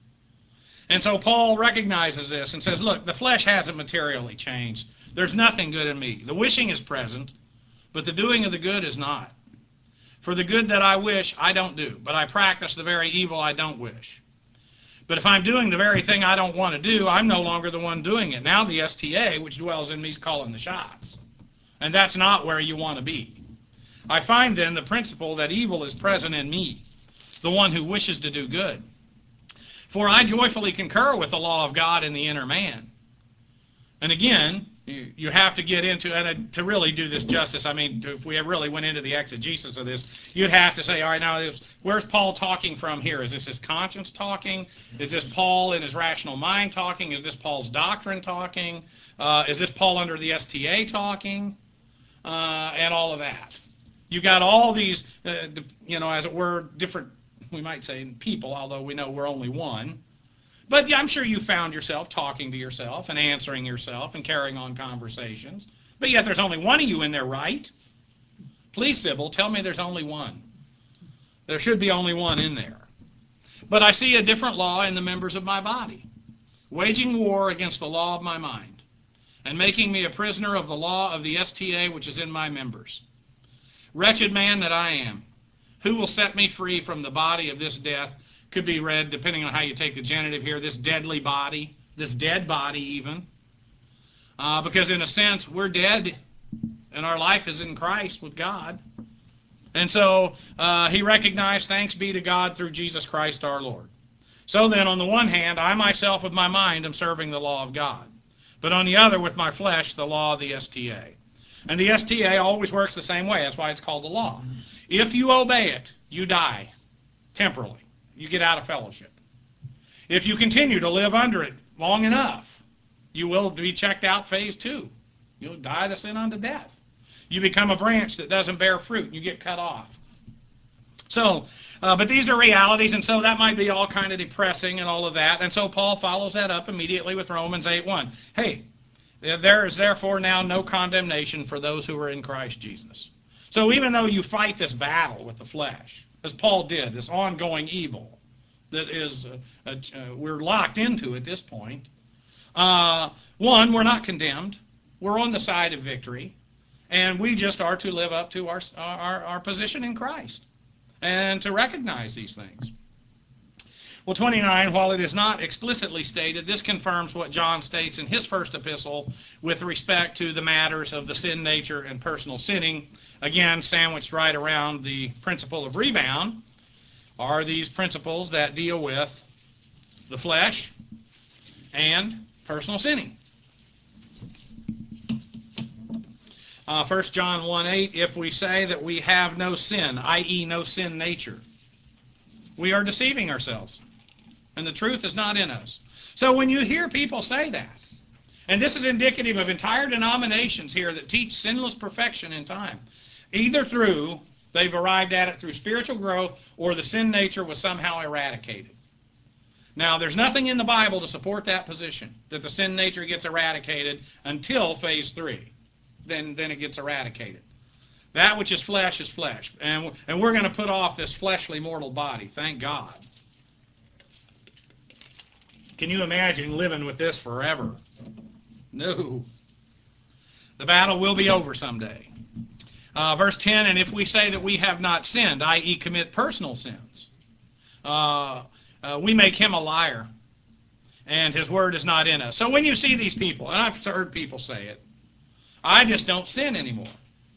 And so Paul recognizes this and says, look, the flesh hasn't materially changed. There's nothing good in me. The wishing is present, but the doing of the good is not. For the good that I wish, I don't do, but I practice the very evil I don't wish. But if I'm doing the very thing I don't want to do, I'm no longer the one doing it. Now the S T A, which dwells in me, is calling the shots. And that's not where you want to be. I find then the principle that evil is present in me, the one who wishes to do good. For I joyfully concur with the law of God in the inner man. And again, you, you have to get into, and to really do this justice, I mean, to, if we really went into the exegesis of this, you'd have to say, all right, now, where's Paul talking from here? Is this his conscience talking? Is this Paul in his rational mind talking? Is this Paul's doctrine talking? Uh, is this Paul under the S T A talking? Uh, and all of that. You got all these, uh, you know, as it were, different, we might say, people, although we know we're only one. But yeah, I'm sure you found yourself talking to yourself and answering yourself and carrying on conversations. But yet there's only one of you in there, right? Please, Sybil, tell me there's only one. There should be only one in there. But I see a different law in the members of my body, waging war against the law of my mind, and making me a prisoner of the law of the S T A which is in my members. Wretched man that I am, who will set me free from the body of this death? Could be read, depending on how you take the genitive here, this deadly body, this dead body even. Uh, because in a sense, we're dead, and our life is in Christ with God. And so uh, he recognized, thanks be to God through Jesus Christ our Lord. So then, on the one hand, I myself with my mind am serving the law of God. But on the other, with my flesh, the law of the S T A. And the S T A always works the same way. That's why it's called the law. If you obey it, you die temporally. You get out of fellowship. If you continue to live under it long enough, you will be checked out phase two. You'll die the sin unto death. You become a branch that doesn't bear fruit. You get cut off. So, uh, but these are realities, and so that might be all kind of depressing and all of that. And so Paul follows that up immediately with Romans eight one. Hey, there is therefore now no condemnation for those who are in Christ Jesus. So even though you fight this battle with the flesh, as Paul did, this ongoing evil that is, uh, uh, we're locked into at this point, uh, one, we're not condemned. We're on the side of victory. And we just are to live up to our, our, our position in Christ and to recognize these things. Well, twenty-nine, while it is not explicitly stated, this confirms what John states in his first epistle with respect to the matters of the sin nature and personal sinning. Again, sandwiched right around the principle of rebound are these principles that deal with the flesh and personal sinning. Uh, First John one eight, if we say that we have no sin, that is no sin nature, we are deceiving ourselves, and the truth is not in us. So when you hear people say that, and this is indicative of entire denominations here that teach sinless perfection in time, either through, they've arrived at it through spiritual growth, or the sin nature was somehow eradicated. Now, there's nothing in the Bible to support that position, that the sin nature gets eradicated until phase three. Then, then it gets eradicated. That which is flesh is flesh. And, and we're going to put off this fleshly mortal body, thank God. Can you imagine living with this forever? No. The battle will be over someday. Uh, verse ten, and if we say that we have not sinned, that is commit personal sins, uh, uh, we make him a liar, and his word is not in us. So when you see these people, and I've heard people say it, I just don't sin anymore.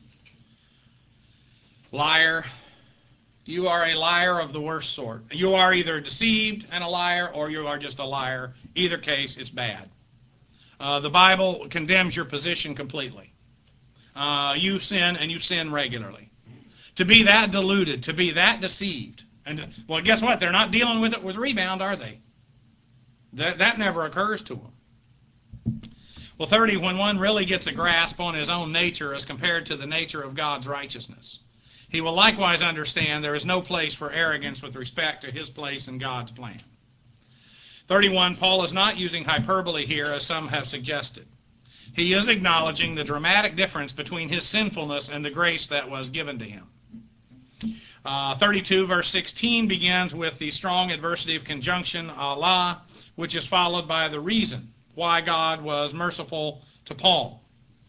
Liar. You are a liar of the worst sort. You are either deceived and a liar, or you are just a liar. Either case, it's bad. Uh, the Bible condemns your position completely. Uh, you sin, and you sin regularly. To be that deluded, to be that deceived, and well, guess what? They're not dealing with it with rebound, are they? That that never occurs to them. Well, thirty, when one really gets a grasp on his own nature as compared to the nature of God's righteousness, he will likewise understand there is no place for arrogance with respect to his place in God's plan. thirty-one, Paul is not using hyperbole here, as some have suggested. He is acknowledging the dramatic difference between his sinfulness and the grace that was given to him. Uh, thirty-two, verse sixteen begins with the strong adversity of conjunction, Allah, which is followed by the reason why God was merciful to Paul.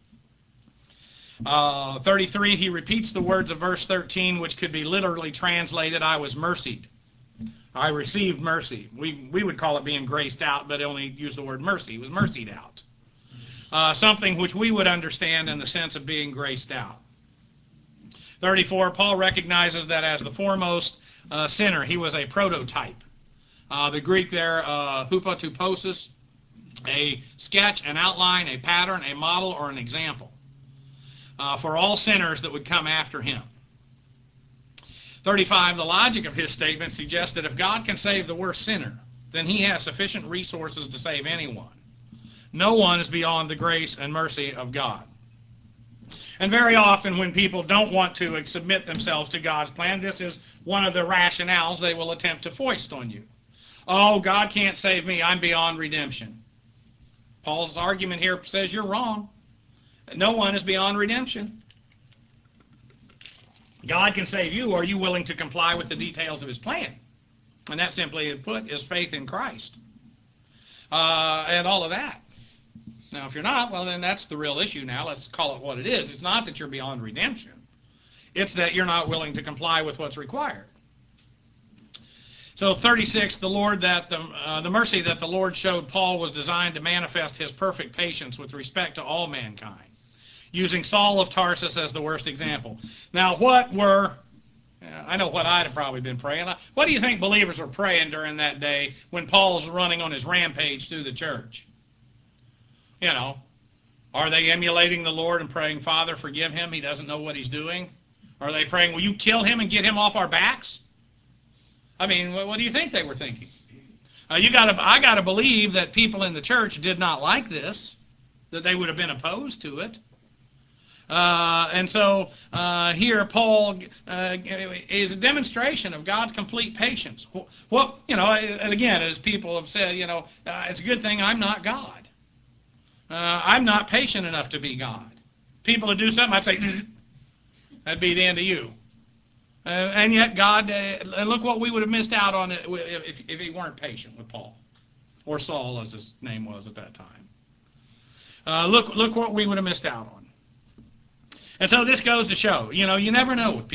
Uh, thirty-three, he repeats the words of verse thirteen, which could be literally translated, I was mercied. I received mercy. We we would call it being graced out, but only use the word mercy. He was mercied out. Uh, something which we would understand in the sense of being graced out. thirty-four, Paul recognizes that as the foremost uh, sinner, he was a prototype. Uh, the Greek there, uh, hupotyposis, a sketch, an outline, a pattern, a model, or an example uh, for all sinners that would come after him. thirty-five, the logic of his statement suggests that if God can save the worst sinner, then he has sufficient resources to save anyone. No one is beyond the grace and mercy of God. And very often when people don't want to submit themselves to God's plan, this is one of the rationales they will attempt to foist on you. Oh, God can't save me. I'm beyond redemption. Paul's argument here says you're wrong. No one is beyond redemption. God can save you. Are you willing to comply with the details of his plan? And that, simply put, is faith in Christ. Uh, and all of that. Now, if you're not, well, then that's the real issue now. Let's call it what it is. It's not that you're beyond redemption. It's that you're not willing to comply with what's required. So, thirty-six, the Lord that the, uh, the mercy that the Lord showed Paul was designed to manifest his perfect patience with respect to all mankind, using Saul of Tarsus as the worst example. Now, what were, I know what I'd have probably been praying. What do you think believers were praying during that day when Paul's running on his rampage through the church? You know, are they emulating the Lord and praying, Father, forgive him, he doesn't know what he's doing? Are they praying, will you kill him and get him off our backs? I mean, what, what do you think they were thinking? Uh, you got to, I got to believe that people in the church did not like this, that they would have been opposed to it. Uh, and so uh, here Paul uh, is a demonstration of God's complete patience. Well, you know, again, as people have said, you know, uh, it's a good thing I'm not God. Uh, I'm not patient enough to be God. People would do something, I'd say, that'd be the end of you. Uh, and yet God, uh, and look what we would have missed out on if, if he weren't patient with Paul, or Saul as his name was at that time. Uh, look, look what we would have missed out on. And so this goes to show, you know, you never know with people.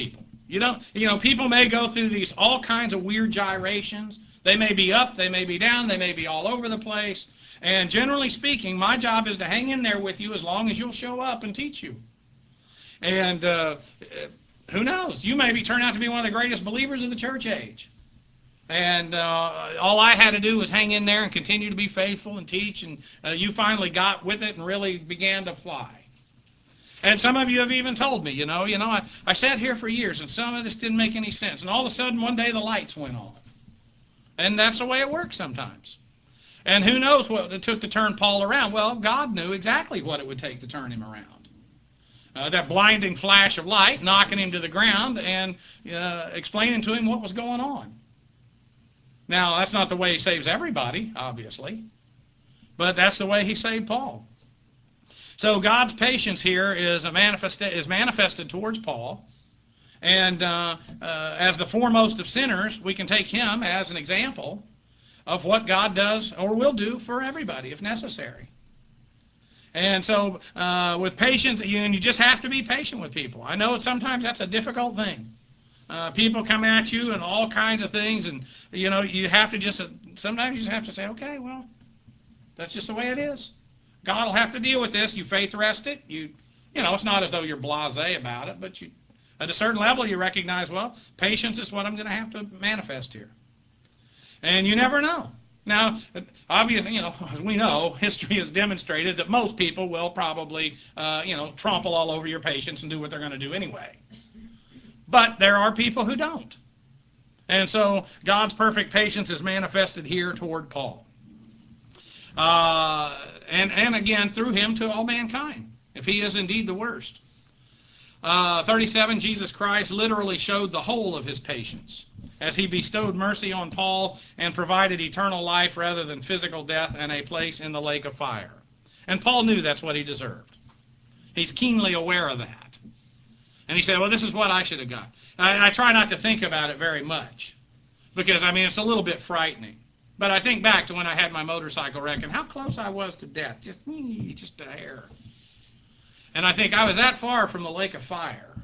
You don't, you know, people may go through these all kinds of weird gyrations. They may be up, they may be down, they may be all over the place. And generally speaking, my job is to hang in there with you as long as you'll show up and teach you. And uh, who knows? You maybe turn out to be one of the greatest believers of the church age. And uh, all I had to do was hang in there and continue to be faithful and teach, and uh, you finally got with it and really began to fly. And some of you have even told me, you know, you know, I, I sat here for years and some of this didn't make any sense. And all of a sudden one day the lights went on. And that's the way it works sometimes. And who knows what it took to turn Paul around? Well, God knew exactly what it would take to turn him around. Uh, that blinding flash of light, knocking him to the ground and uh, explaining to him what was going on. Now, that's not the way he saves everybody, obviously. But that's the way he saved Paul. So God's patience here is a manifest, is manifested towards Paul. And uh, uh, as the foremost of sinners, we can take him as an example of what God does or will do for everybody if necessary. And so uh, with patience, you, and you just have to be patient with people. I know sometimes that's a difficult thing. Uh, people come at you and all kinds of things, and you know you have to just, sometimes you just have to say, okay, well, that's just the way it is. God will have to deal with this. You faith rest it. You, you know, it's not as though you're blasé about it, but you, at a certain level, you recognize, well, patience is what I'm going to have to manifest here. And you never know. Now, obviously, you know, as we know, history has demonstrated that most people will probably, uh, you know, trample all over your patience and do what they're going to do anyway. But there are people who don't. And so God's perfect patience is manifested here toward Paul. Uh, and, and again, through him to all mankind, if he is indeed the worst. Uh, thirty-seven, Jesus Christ literally showed the whole of his patience as he bestowed mercy on Paul and provided eternal life rather than physical death and a place in the lake of fire. And Paul knew that's what he deserved. He's keenly aware of that. And he said, well, this is what I should have got. I, I try not to think about it very much because, I mean, it's a little bit frightening. But I think back to when I had my motorcycle wreck and how close I was to death, just, just a hair. And I think I was that far from the lake of fire.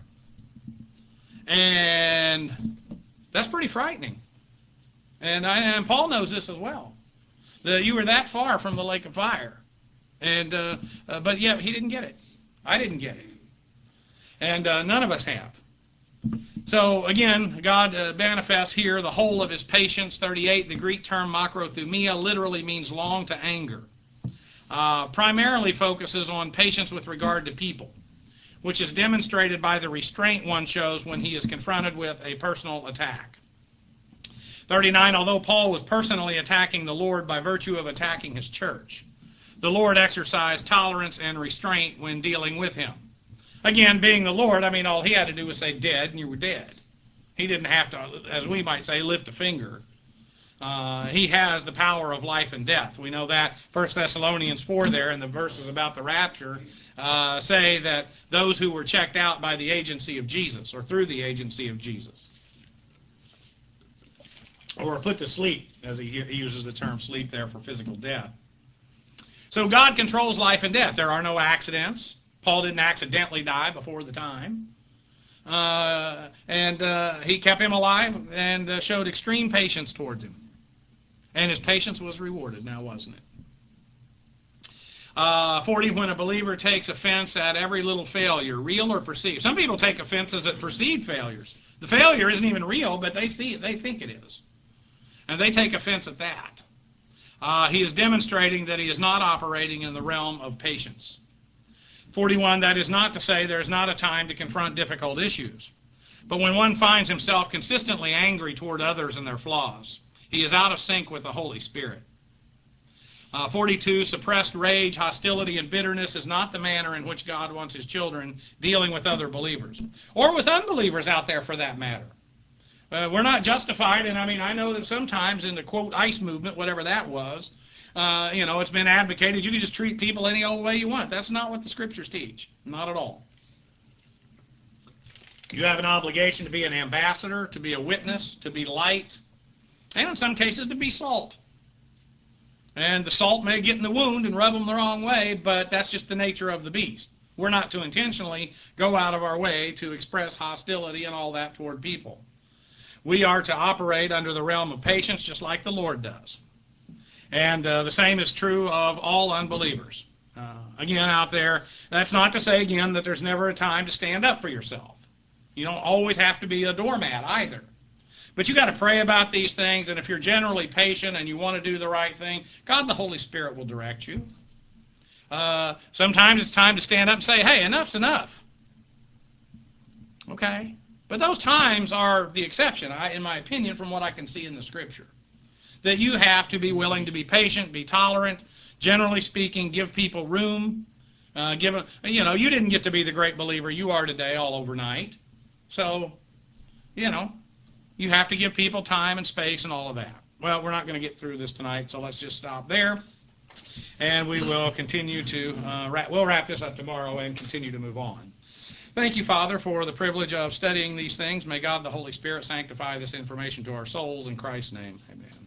And that's pretty frightening. And, I, and Paul knows this as well. That you were that far from the lake of fire. And uh, uh, but yet he didn't get it. I didn't get it. And uh, none of us have. So again, God uh, manifests here the whole of his patience. thirty-eight, the Greek term makrothumia literally means long to anger. Uh, primarily focuses on patience with regard to people, which is demonstrated by the restraint one shows when he is confronted with a personal attack. thirty-nine, although Paul was personally attacking the Lord by virtue of attacking his church, the Lord exercised tolerance and restraint when dealing with him. Again, being the Lord, I mean, all he had to do was say dead, and you were dead. He didn't have to, as we might say, lift a finger. Uh, he has the power of life and death. We know that First Thessalonians four there in the verses about the rapture uh, say that those who were checked out by the agency of Jesus or through the agency of Jesus or put to sleep, as he, he uses the term sleep there for physical death. So God controls life and death. There are no accidents. Paul didn't accidentally die before the time. Uh, and uh, he kept him alive and uh, showed extreme patience towards him. And his patience was rewarded now, wasn't it? Uh, forty, when a believer takes offense at every little failure, real or perceived. Some people take offenses at perceived failures. The failure isn't even real, but they see it, they think it is. And they take offense at that. Uh, he is demonstrating that he is not operating in the realm of patience. forty-one, that is not to say there is not a time to confront difficult issues. But when one finds himself consistently angry toward others and their flaws, he is out of sync with the Holy Spirit. Uh, forty-two, suppressed rage, hostility, and bitterness is not the manner in which God wants his children dealing with other believers, or with unbelievers out there for that matter. Uh, we're not justified, and I mean, I know that sometimes in the, quote, ICE movement, whatever that was, uh, you know, it's been advocated you can just treat people any old way you want. That's not what the Scriptures teach. Not at all. You have an obligation to be an ambassador, to be a witness, to be light, and in some cases to be salt. And the salt may get in the wound and rub them the wrong way, but that's just the nature of the beast. We're not to intentionally go out of our way to express hostility and all that toward people. We are to operate under the realm of patience just like the Lord does. And uh, the same is true of all unbelievers. Uh, again, out there, that's not to say, again, that there's never a time to stand up for yourself. You don't always have to be a doormat either. But you got to pray about these things, and if you're generally patient and you want to do the right thing, God the Holy Spirit will direct you. Uh, sometimes it's time to stand up and say, hey, enough's enough. Okay? But those times are the exception, I, in my opinion, from what I can see in the Scripture. That you have to be willing to be patient, be tolerant, generally speaking, give people room. Uh, give a, you know, you didn't get to be the great believer you are today all overnight. So, you know, you have to give people time and space and all of that. Well, we're not going to get through this tonight, so let's just stop there. And we will continue to, uh, wrap, we'll wrap this up tomorrow and continue to move on. Thank you, Father, for the privilege of studying these things. May God the Holy Spirit sanctify this information to our souls. In Christ's name, amen.